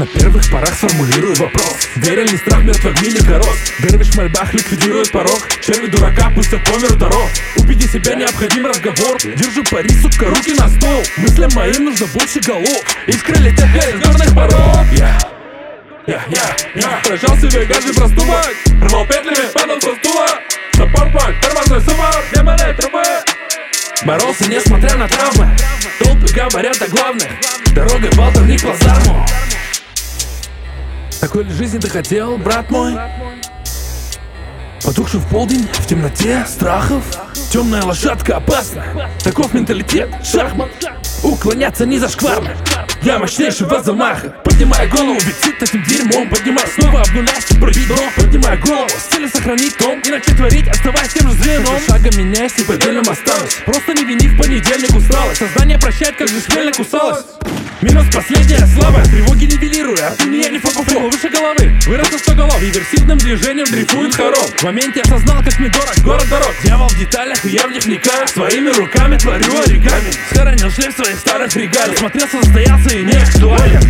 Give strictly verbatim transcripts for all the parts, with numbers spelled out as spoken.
На первых порах сформулирую вопрос: верен ли страх мертвых мили корос? Дервиш в мольбах ликвидирует порог. Черви дурака пустят по миру дорог. Убеди себя, необходим разговор. Держу пари, сука, руки на стол. Мыслям моим нужно больше голов. Искры летят из горных пород. Я, я, я, я Прожал себе гаджет проступок. Рвал петлями, падал со стула. Саппорт-пак, тормозной суммар, демоны трубы. Боролся, несмотря на травмы. Толпы говорят о главных. Дорогой болтер не к плацдарму. Такой ли жизни ты хотел, брат мой? Потухший в полдень, в темноте страхов. Темная лошадка опасна. Таков менталитет, шахмат. Уклоняться не зашкварно. Я мощнейший в замахах. Поднимай голову, ведь сыт этим дерьмом. Поднимай снова, обнуляйся, пробить дом. Поднимай голову, с целью сохранить том. Иначе творить, оставаясь тем же звеном. Шагом меняясь, и поддельным останусь. Просто не вини, в понедельник усталость. Сознание прощает, как же шмельно кусалось. Минус последняя слава, тревоги нивелируя. От меня не фу-фу-фу, выше головы. Вырос на сто голов, реверсивным движением дрейфует хором. В моменте осознал, как мне дорог город дорог. Дьявол в деталях, и я в них вникаю. Своими руками творю оригами. Схоронил шлейф своих старых регалий. Смотрелся, состоялся и не актуален.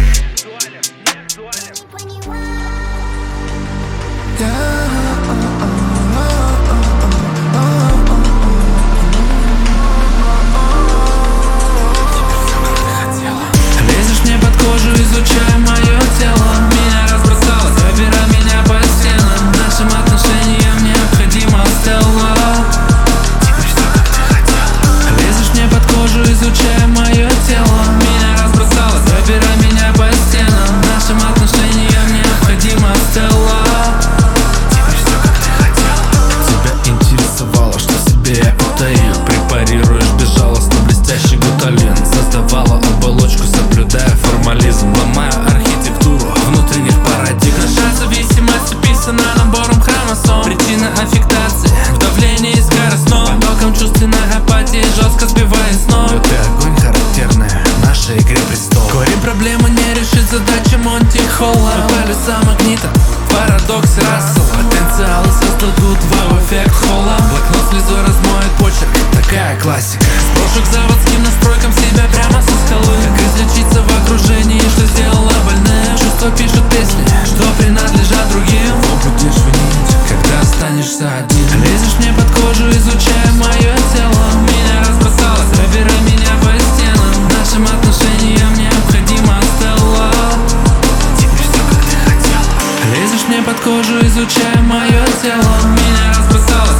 Изучая мое тело, меня разбросало, забирай меня по стенам. Нашим отношениям необходима стелла. Теперь все как ты хотела. Лезешь мне под кожу, изучая мое тело, меня разбросало, забирай меня по стенам. Нашим отношениям необходима стелла. Теперь все как ты хотела. Тебя интересовало, что себе я утаил. Препарируешь безжалостно блестящий гуталин. Создавала оболочку, соблюдая формализм. Ломая архитектуру внутренних парадигм. Наша зависимость описана набором хромосом. Причина аффектации в давлении скоростном. Потоком чувственной апатии жестко сбивая с ног. Лютый огонь, характерная нашей игре престол. Корень проблемы не решит, задача Монти Холла. Полюса магнита, парадокс Рассела. Потенциалы создадут вау-эффект холла. Блокнот слезу размоет почерк, такая классика. Сброшу к заводским настройкам себя прямо со скалы. Как излечиться в окружении, что сделало больным. Чувства пишут песни, что принадлежат другим. Но будешь винить, когда останешься один. Лезешь мне под кожу, изучая мое тело. Меня разбросало, забирай меня по стенам. Нашим отношениям необходима стелла. Теперь все как ты хотела. Лезешь мне под кожу, изучая мое тело. Меня разбросало,